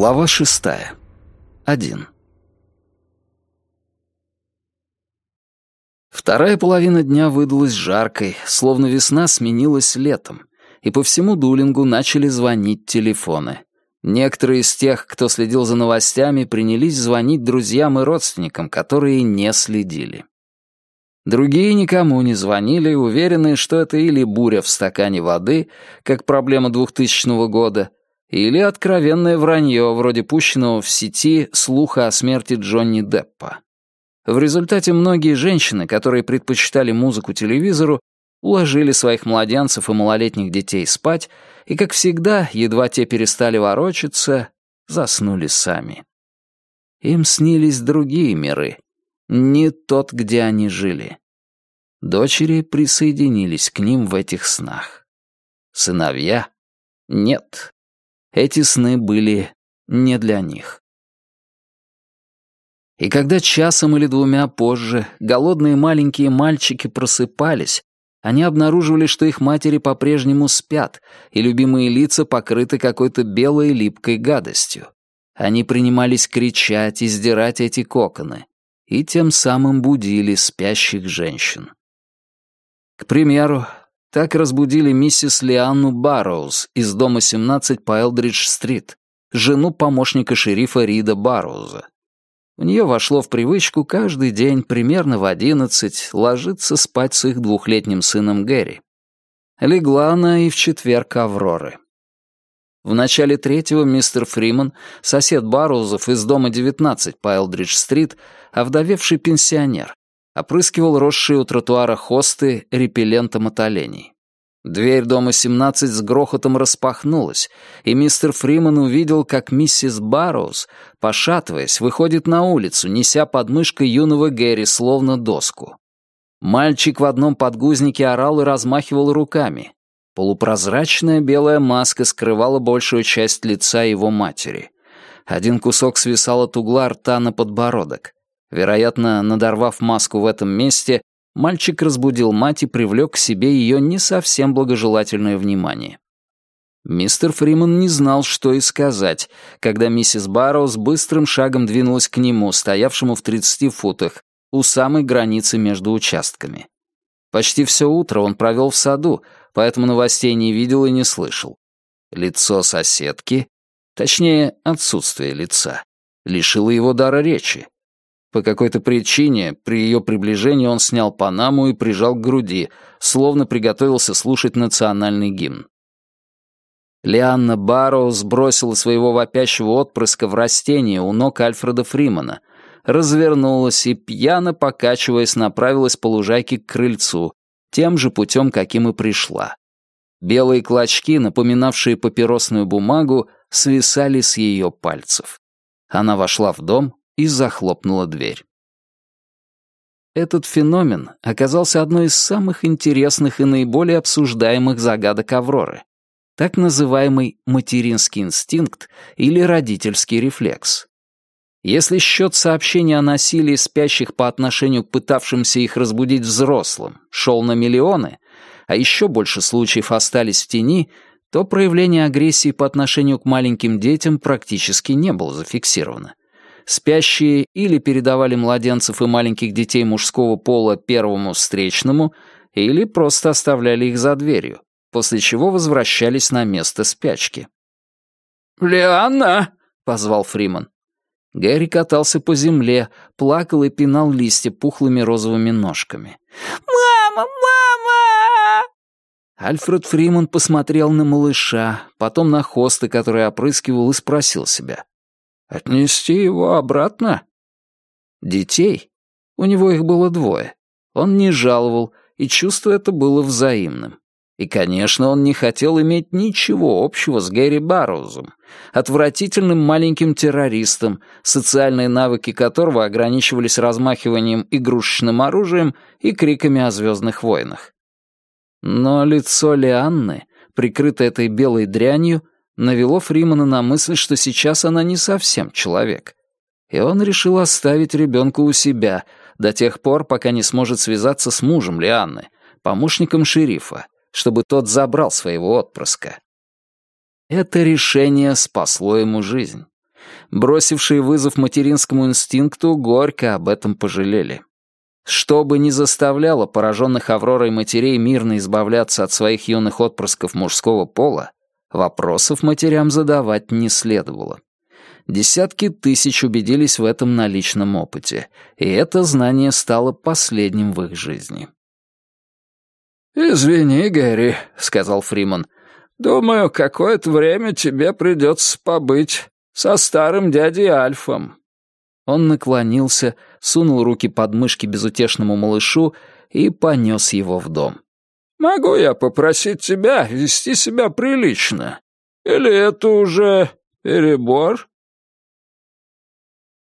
Глава 6. 1. Вторая половина дня выдалась жаркой, словно весна сменилась летом, и по всему Дулингу начали звонить телефоны. Некоторые из тех, кто следил за новостями, принялись звонить друзьям и родственникам, которые не следили. Другие никому не звонили, уверенные, что это или буря в стакане воды, как проблема 2000 года, или откровенное вранье, вроде пущенного в сети слуха о смерти Джонни Деппа. В результате многие женщины, которые предпочитали музыку телевизору, уложили своих младенцев и малолетних детей спать, и, как всегда, едва те перестали ворочаться, заснули сами. Им снились другие миры, не тот, где они жили. Дочери присоединились к ним в этих снах. Сыновья? Нет. Эти сны были не для них. И когда часом или двумя позже голодные маленькие мальчики просыпались, они обнаруживали, что их матери по-прежнему спят, и любимые лица покрыты какой-то белой липкой гадостью. Они принимались кричать и сдирать эти коконы, и тем самым будили спящих женщин. К примеру, так разбудили миссис Лианну Барроуз из дома 17 по Элдридж-стрит, жену помощника шерифа Рида Барроуза. У нее вошло в привычку каждый день примерно в 11 ложиться спать с их двухлетним сыном Гэри. Легла она и в четверг Авроры. В начале третьего мистер Фриман, сосед Барроузов из дома 19 по Элдридж-стрит, овдовевший пенсионер, опрыскивал росшие у тротуара хосты репеллентом от оленей. Дверь дома 17 с грохотом распахнулась, и мистер Фриман увидел, как миссис Барроуз, пошатываясь, выходит на улицу, неся под мышкой юного Гэри словно доску. Мальчик в одном подгузнике орал и размахивал руками. Полупрозрачная белая маска скрывала большую часть лица его матери. Один кусок свисал от угла рта на подбородок. Вероятно, надорвав маску в этом месте, мальчик разбудил мать и привлек к себе ее не совсем благожелательное внимание. Мистер Фриман не знал, что и сказать, когда миссис Барроуз быстрым шагом двинулась к нему, стоявшему в 30 футах, у самой границы между участками. Почти все утро он провел в саду, поэтому новостей не видел и не слышал. Лицо соседки, точнее, отсутствие лица, лишило его дара речи. По какой-то причине при ее приближении он снял панаму и прижал к груди, словно приготовился слушать национальный гимн. Лианна Барроуз бросила своего вопящего отпрыска в растение у ног Альфреда Фримана, развернулась и, пьяно покачиваясь, направилась по лужайке к крыльцу, тем же путем, каким и пришла. Белые клочки, напоминавшие папиросную бумагу, свисали с ее пальцев. Она вошла в дом и захлопнула дверь. Этот феномен оказался одной из самых интересных и наиболее обсуждаемых загадок Авроры, так называемый материнский инстинкт или родительский рефлекс. Если счет сообщений о насилии спящих по отношению к пытавшимся их разбудить взрослым шел на миллионы, а еще больше случаев остались в тени, то проявление агрессии по отношению к маленьким детям практически не было зафиксировано. Спящие или передавали младенцев и маленьких детей мужского пола первому встречному, или просто оставляли их за дверью, после чего возвращались на место спячки. «Лианна!» — позвал Фриман. Гэри катался по земле, плакал и пинал листья пухлыми розовыми ножками. «Мама! Мама!» Альфред Фриман посмотрел на малыша, потом на хосты, которые опрыскивал, и спросил себя: «Отнести его обратно?» Детей, у него их было 2, он не жаловал, и чувство это было взаимным. И, конечно, он не хотел иметь ничего общего с Гэри Барроузом, отвратительным маленьким террористом, социальные навыки которого ограничивались размахиванием игрушечным оружием и криками о «Звездных войнах». Но лицо Лианны, прикрытое этой белой дрянью, навело Фримана на мысль, что сейчас она не совсем человек. И он решил оставить ребенка у себя до тех пор, пока не сможет связаться с мужем Лианны, помощником шерифа, чтобы тот забрал своего отпрыска. Это решение спасло ему жизнь. Бросившие вызов материнскому инстинкту горько об этом пожалели. Что бы ни заставляло пораженных Авророй матерей мирно избавляться от своих юных отпрысков мужского пола, вопросов матерям задавать не следовало. Десятки тысяч убедились в этом на личном опыте, и это знание стало последним в их жизни. «Извини, Гэри», — сказал Фриман. «Думаю, какое-то время тебе придется побыть со старым дядей Альфом». Он наклонился, сунул руки под мышки безутешному малышу и понес его в дом. «Могу я попросить тебя вести себя прилично? Или это уже перебор?»